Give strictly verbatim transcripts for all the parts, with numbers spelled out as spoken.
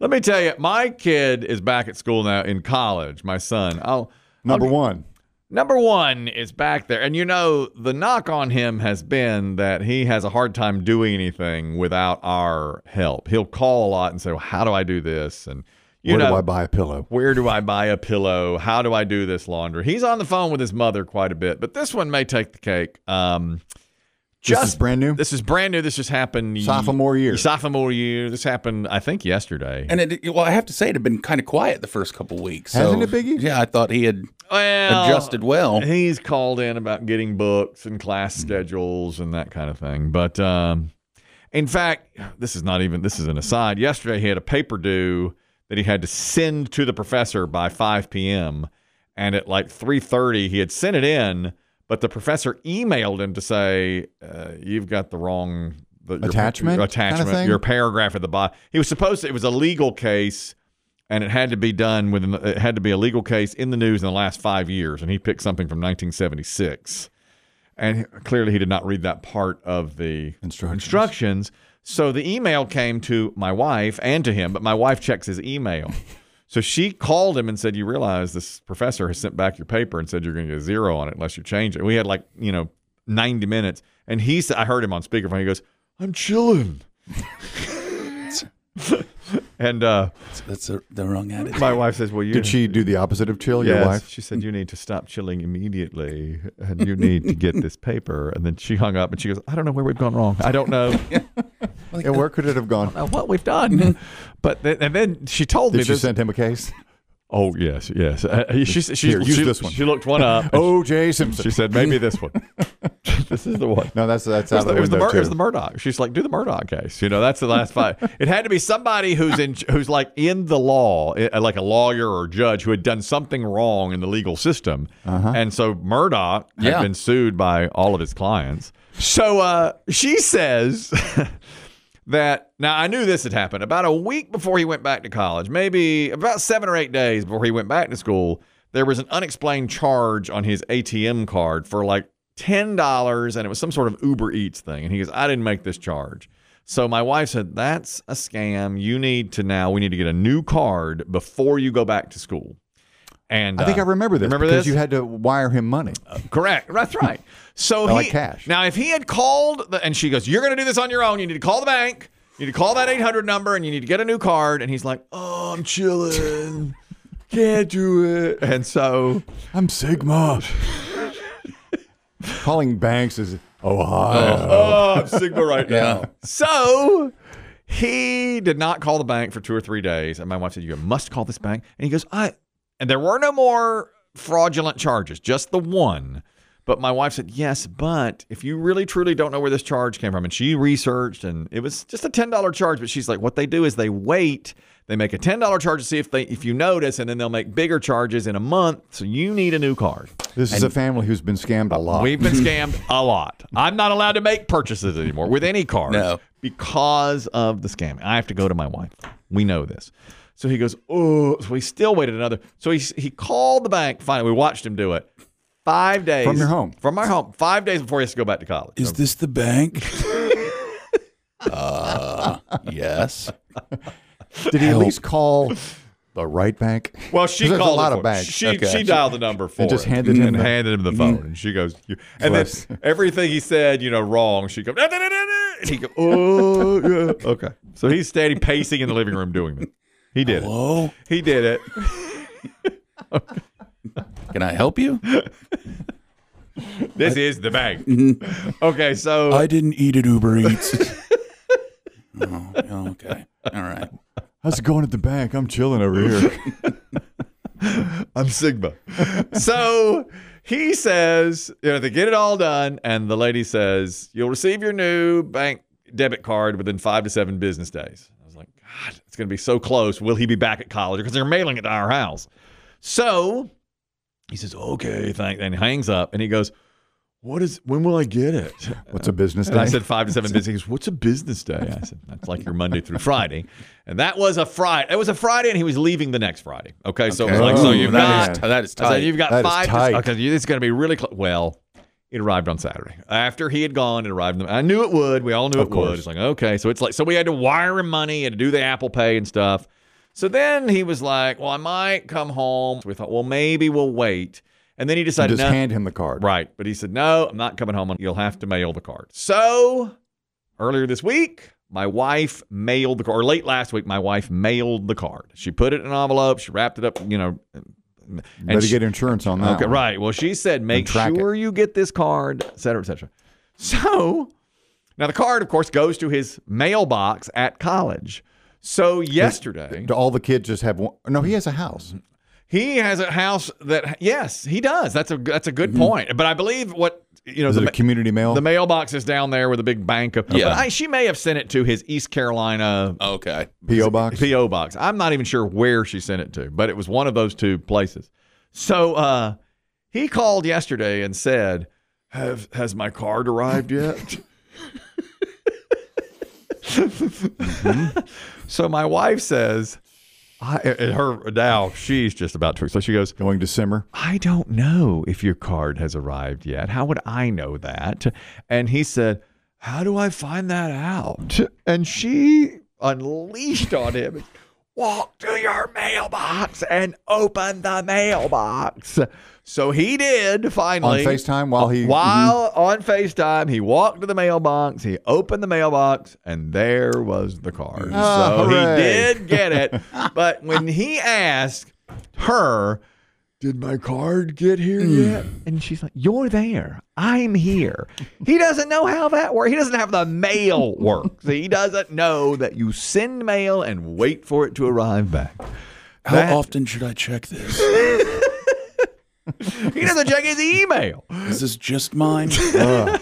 Let me tell you, my kid is back at school now in college. My son. I'll, Number I'll, one. Number one is back there. And, you know, the knock on him has been that he has a hard time doing anything without our help. He'll call a lot and say, well, how do I do this? And, you Where know, do I buy a pillow? Where do I buy a pillow? How do I do this laundry? He's on the phone with his mother quite a bit, but this one may take the cake. Um, just, this is brand new? This is brand new. This just happened. Sophomore year. Sophomore year. This happened, I think, yesterday. And it, well, I have to say, it had been kind of quiet the first couple weeks. So, Hasn't it, Biggie? Yeah, I thought he had well, adjusted well. He's called in about getting books and class schedules and that kind of thing. But um, in fact, this is not even, this is an aside. Yesterday, he had a paper due that he had to send to the professor by five p.m. And at like three thirty, he had sent it in, but the professor emailed him to say, uh, you've got the wrong the, attachment, your, attachment, kind of thing? Your paragraph at the bottom. He was supposed to, it was a legal case, and it had to be done within, it had to be a legal case in the news in the last five years. And he picked something from nineteen seventy-six. And clearly he did not read that part of the instructions. instructions. So the email came to my wife and to him, but my wife checks his email. So she called him and said, you realize this professor has sent back your paper and said you're going to get a zero on it unless you change it. We had like, you know, ninety minutes. And he said, I heard him on speakerphone. He goes, I'm chilling. And uh, that's a, the wrong attitude. My wife says, well, you did she do the opposite of chill, yes, your wife? She said, you need to stop chilling immediately and you need to get this paper. And then she hung up and she goes, I don't know where we've gone wrong. I don't know. And where could it have gone? I don't know what we've done. But then, and then she told Did me she this. send him a case? Oh, yes, yes. Uh, she, she, Here, use she, this one. She looked one up. O J Simpson. She said, maybe this one. This is the one. No, that's that's It was, out of the, the it, was the window, Mur- too. it was the Murdoch. She's like, do the Murdoch case. You know, that's the last five. It had to be somebody who's in, who's like in the law, like a lawyer or judge who had done something wrong in the legal system. Uh-huh. And so Murdoch had Yeah. been sued by all of his clients. So uh, she says that, now I knew this had happened about a week before he went back to college, maybe about seven or eight days before he went back to school, there was an unexplained charge on his A T M card for like ten dollars, and it was some sort of Uber Eats thing. And he goes, I didn't make this charge. So my wife said, that's a scam. You need to now, we need to get a new card before you go back to school. And I think uh, I remember this remember because this? you had to wire him money. Uh, correct. That's right. So I he, like cash. Now, if he had called, the, and she goes, you're going to do this on your own. You need to call the bank. You need to call that eight hundred number, and you need to get a new card. And he's like, oh, I'm chilling. Can't do it. And so I'm Sigma. Calling banks is Ohio. Oh, I'm Sigma right now. Yeah. So he did not call the bank for two or three days. And my wife said, you must call this bank. And he goes, I, and there were no more fraudulent charges, just the one. But my wife said, yes, but if you really truly don't know where this charge came from, and she researched, and it was just a ten dollars charge, but she's like, what they do is they wait, they make a ten dollars charge to see if they if you notice, and then they'll make bigger charges in a month, so you need a new card. This is a family who's been scammed a lot. We've been scammed a lot. I'm not allowed to make purchases anymore with any card No. because of the scam. I have to go to my wife. We know this. So he goes, oh, so he still waited another. So he he called the bank. Finally, we watched him do it. Five days. From your home. From my home. Five days before he has to go back to college. Is So- this the bank? uh, yes. Did he at least call the right bank? Well, she 'Cause there's called a lot it of for- banks. She Okay. she dialed the number for And just him handed him and the- handed him the phone, and she goes, you, and then Bless. everything he said, you know, wrong. She goes, "Da, da, da, da, da," and he goes, oh yeah, okay. So he's standing pacing in the living room doing this. He did Hello? it. He did it. Can I help you? This is the bank. Okay, so I didn't eat at Uber Eats. oh, okay. All right. How's it going at the bank? I'm chilling over here. I'm Sigma. So he says, you know, they get it all done, and the lady says, you'll receive your new bank debit card within five to seven business days. I was like, God, it's going to be so close. Will he be back at college? Because they're mailing it to our house. So he says, okay, thank, and he hangs up, and he goes, what is, when will I get it? What's a business And day? I said five to seven business. He goes, what's a business day? I said, that's like your Monday through Friday. And that was a Friday. It was a Friday, and he was leaving the next Friday. Okay, so it was Okay. like, so Oh, you've that got, is, that is I said, tight. you've got That is five. tight. Okay, it's going to be really close. Well, it arrived on Saturday. After he had gone, it arrived. I knew it would. We all knew Of it would. course. It's like, okay. So it's like, so we had to wire him money and do the Apple Pay and stuff. So then he was like, well, I might come home. We thought, well, maybe we'll wait. And then he decided, just no. hand him the card. Right. But he said, no, I'm not coming home. You'll have to mail the card. So earlier this week, my wife mailed the card. Or late last week, my wife mailed the card. She put it in an envelope. She wrapped it up, you know. And Better she, get insurance on that. Okay, one. right. Well, she said, make track sure you get this card, et cetera, et cetera. So now the card, of course, goes to his mailbox at college. So yesterday, Do all the kids just have one? No, he has a house. he has a house that, yes, he does. That's a that's a good Mm-hmm. point. But I believe what, you know, Is the, it a community mail? the mailbox is down there with a big bank of, Yeah. but I, she may have sent it to his East Carolina Okay. P O box? P O box. I'm not even sure where she sent it to, but it was one of those two places. So uh, he called yesterday and said, Have, has my card arrived yet? mm-hmm. So my wife says, I, and her now she's just about to. So she goes, Going to simmer? I don't know if your card has arrived yet. How would I know that? And he said, how do I find that out? And she unleashed on him. Walk to your mailbox and open the mailbox. So he did finally. On FaceTime while he... While on FaceTime, he walked to the mailbox, he opened the mailbox, and there was the card. Oh, so hooray. he did get it. But when he asked her, did my card get here yet? And she's like, you're there. I'm here. He doesn't know how that works. He doesn't have the mail works. He doesn't know that you send mail and wait for it to arrive back. How That- often should I check this? He doesn't check his email. Is this just mine? Ugh.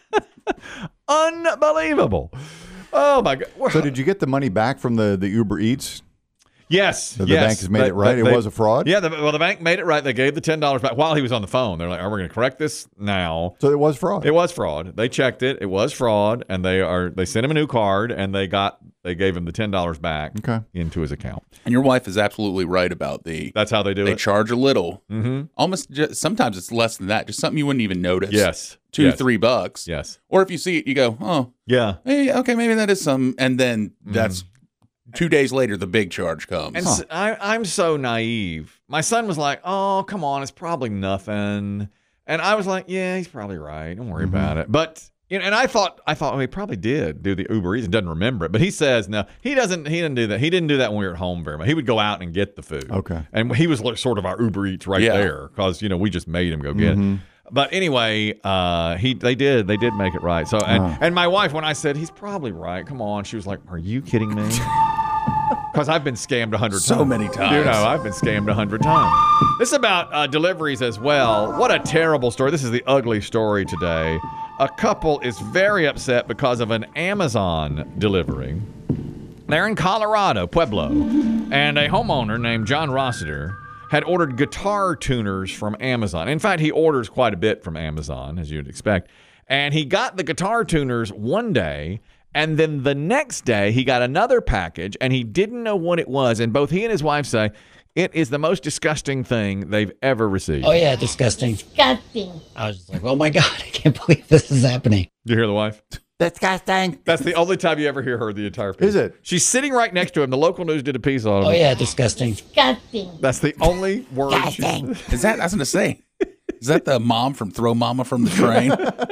Unbelievable. Oh, my God. So did you get the money back from the, the Uber Eats? Yes. So the yes. bank has made They- it right? they- It was a fraud? Yeah, the, well, the bank made it right. They gave the ten dollars back while he was on the phone. They're like, oh, we're going to correct this now. So it was fraud? It was fraud. They checked it. It was fraud, and they are they sent him a new card, and they got they gave him the ten dollars back Okay. into his account. And your wife is absolutely right about the. That's how they do They it. charge a little. Mm-hmm. Almost. Just, sometimes it's less than that. Just something you wouldn't even notice. Yes. Two, yes. three bucks. Yes. Or if you see it, you go, oh, Yeah. hey, okay, maybe that is some. And then Mm-hmm. that's two days later, the big charge comes. And s I, I'm so naive. My son was like, oh, come on, it's probably nothing. And I was like, yeah, he's probably right. Don't worry Mm-hmm. about it. But, you know, and I thought, I thought, oh, he probably did do the Uber Eats and doesn't remember it. But he says, no, he doesn't, he didn't do that. He didn't do that when we were at home very much. He would go out and get the food. Okay. And he was like sort of our Uber Eats right Yeah. there because, you know, we just made him go get Mm-hmm. it. But anyway, uh, he they did they did make it right. So and, Oh. and my wife, when I said he's probably right, come on, she was like, "Are you kidding me?" Because I've been scammed a hundred So times. many times. You know, I've been scammed a hundred times. This is about uh, deliveries as well. What a terrible story. This is the ugly story today. A couple is very upset because of an Amazon delivery. They're in Colorado, Pueblo, and a homeowner named John Rossiter had ordered guitar tuners from Amazon. In fact, he orders quite a bit from Amazon, as you'd expect. And he got the guitar tuners one day, and then the next day he got another package, and he didn't know what it was. And both he and his wife say it is the most disgusting thing they've ever received. Oh, yeah, disgusting. Disgusting. I was just like, oh my God, I can't believe this is happening. Did you hear the wife? Disgusting. That's the only time you ever hear her the entire piece. Is it? She's sitting right next to him. The local news did a piece on him. Oh, yeah, disgusting. Disgusting. That's the only word she Disgusting. said. Is that, I was going to say, is that the mom from Throw Mama from the Train?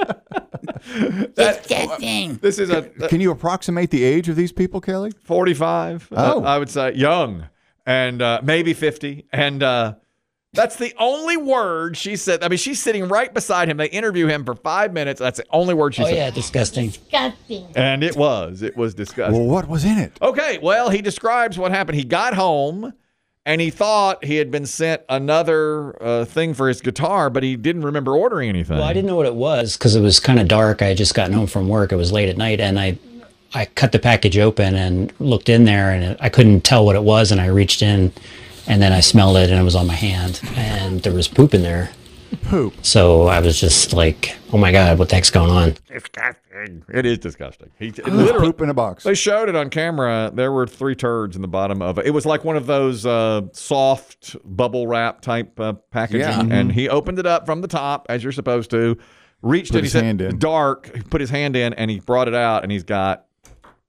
that, Disgusting. This is a, a Can you approximate the age of these people, Kelly? forty-five. Oh. uh, I would say young, and uh, maybe fifty. And uh, that's the only word she said. I mean, she's sitting right beside him. They interview him for five minutes. That's the only word she Oh, said. yeah, disgusting. Disgusting. And it was. It was disgusting. Well, what was in it? Okay, well, he describes what happened. He got home, and he thought he had been sent another uh, thing for his guitar, but he didn't remember ordering anything. Well, I didn't know what it was because it was kind of dark. I had just gotten home from work. It was late at night, and I I cut the package open and looked in there, and I couldn't tell what it was, and I reached in, and then I smelled it, and it was on my hand, and there was poop in there. Poop. So I was just like, oh my God, what the heck's going on? Disgusting. It is disgusting. He it literally. Poop in a box. They showed it on camera. There were three turds in the bottom of it. It was like one of those uh, soft bubble wrap type uh, packaging. Yeah. And he opened it up from the top, as you're supposed to, reached Put in, he his said, hand in. dark, he put his hand in, and he brought it out, and he's got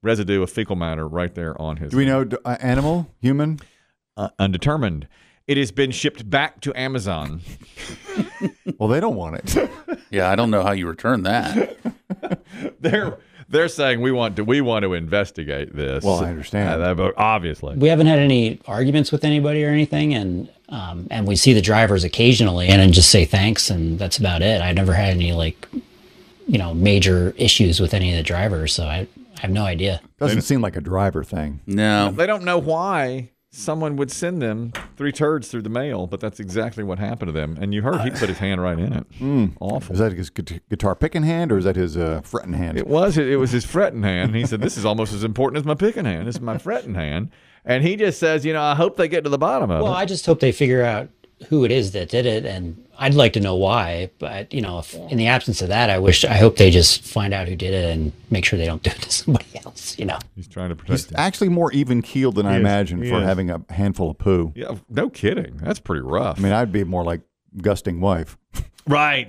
residue of fecal matter right there on his. Do we know uh, animal, human? Uh, undetermined. It has been shipped back to Amazon. Well, they don't want it. Yeah, I don't know how you return that. they're they're saying we want to we want to investigate this. Well, I understand. Uh, but obviously, We haven't had any arguments with anybody or anything, and um, and we see the drivers occasionally, and then just say thanks, and that's about it. I never had any like, you know, major issues with any of the drivers, so I, I have no idea. Doesn't seem like a driver thing. No. they don't know why someone would send them three turds through the mail, but that's exactly what happened to them. And you heard he put his hand right in it. Awful. Is that his gu- guitar picking hand or is that his uh, fretting hand? It was it was his fretting hand. He said, "This is almost as important as my picking hand. This is my fretting hand." And he just says, "You know, I hope they get to the bottom of Well, it." I just hope they figure out who it is that did it, and I'd like to know why. But you know, if, in the absence of that, I wish I hope they just find out who did it and make sure they don't do it to somebody else. You know, He's trying to protect He's him. actually more even keeled than I is. imagined He for is. having a handful of poo. Yeah, no kidding. That's pretty rough. I mean, I'd be more like gusting wife. right.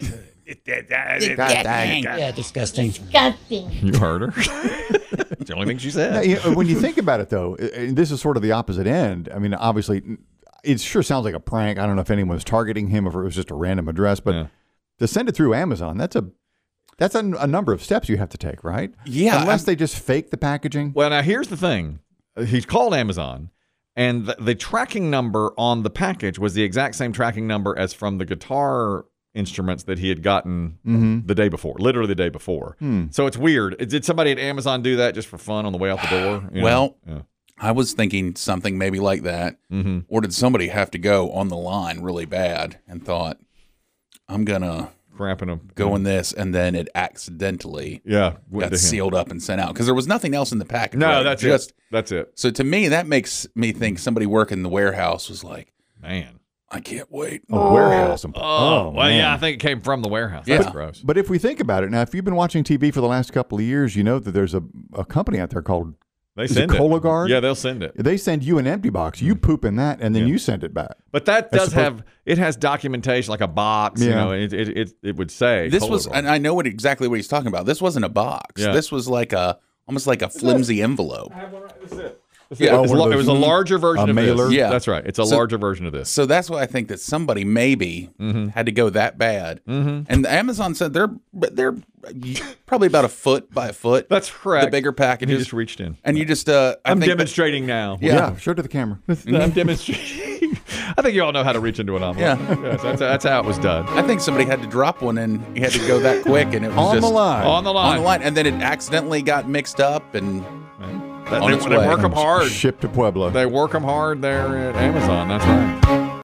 yeah, disgusting. Disgusting. You heard her. It's the only thing she Yeah, said. you know, when you think about it, though, and this is sort of the opposite end. I mean, obviously, it sure sounds like a prank. I don't know if anyone was targeting him, or if it was just a random address, but Yeah. to send it through Amazon, that's a that's a, a number of steps you have to take, right? Yeah, unless I'm- they just fake the packaging. Well, now here's the thing. He's called Amazon, and the, the tracking number on the package was the exact same tracking number as from the guitar instruments that he had gotten the day before, literally the day before. So it's weird. Did somebody at Amazon do that just for fun on the way out the door? You know? Well, Yeah. I was thinking something maybe like that. Mm-hmm. Or did somebody have to go on the line really bad and thought, I'm going to Cramping them. go in this, and then it accidentally Yeah. went got to him. sealed up and sent out? Because there was nothing else in the package. No, right? that's just it. That's it. So to me, that makes me think somebody working in the warehouse was like, Man. I can't wait. A warehouse. Oh, well, man. yeah, I think it came from the warehouse. Yeah. That's gross. But if we think about it now, if you've been watching T V for the last couple of years, you know that there's a, a company out there called They is it send it. Cologuard? Yeah, they'll send it. They send you an empty box. You poop in that, and then Yeah. you send it back. But that That's does supposed- have it has documentation like a box. You Yeah. know, it it it, it would say This was, Cologuard. and I know what exactly what he's talking about. This wasn't a box. Yeah. This was like a, almost like a flimsy envelope. Yeah, Oh, it was, one of lo- it those- was a larger version a of mailer? this. Yeah. That's right. It's a So- larger version of this. So that's why I think that somebody maybe had to go that bad. Mm-hmm. And Amazon said they're they're probably about a foot by a foot. That's correct. The bigger He packages. just reached in. And you just, uh, I I'm think that- demonstrating now. Yeah. Yeah, show it to the camera. I'm demonstrating. I think you all know how to reach into an envelope. Yeah. Yes, that's, that's how it was done. I think somebody had to drop one, and he had to go that quick, and it was On just the line. On the line. on the line, and then it accidentally got mixed up, and That- on they, its they way. work them hard. Shipped to Pueblo. They work them hard there at Amazon. That's right.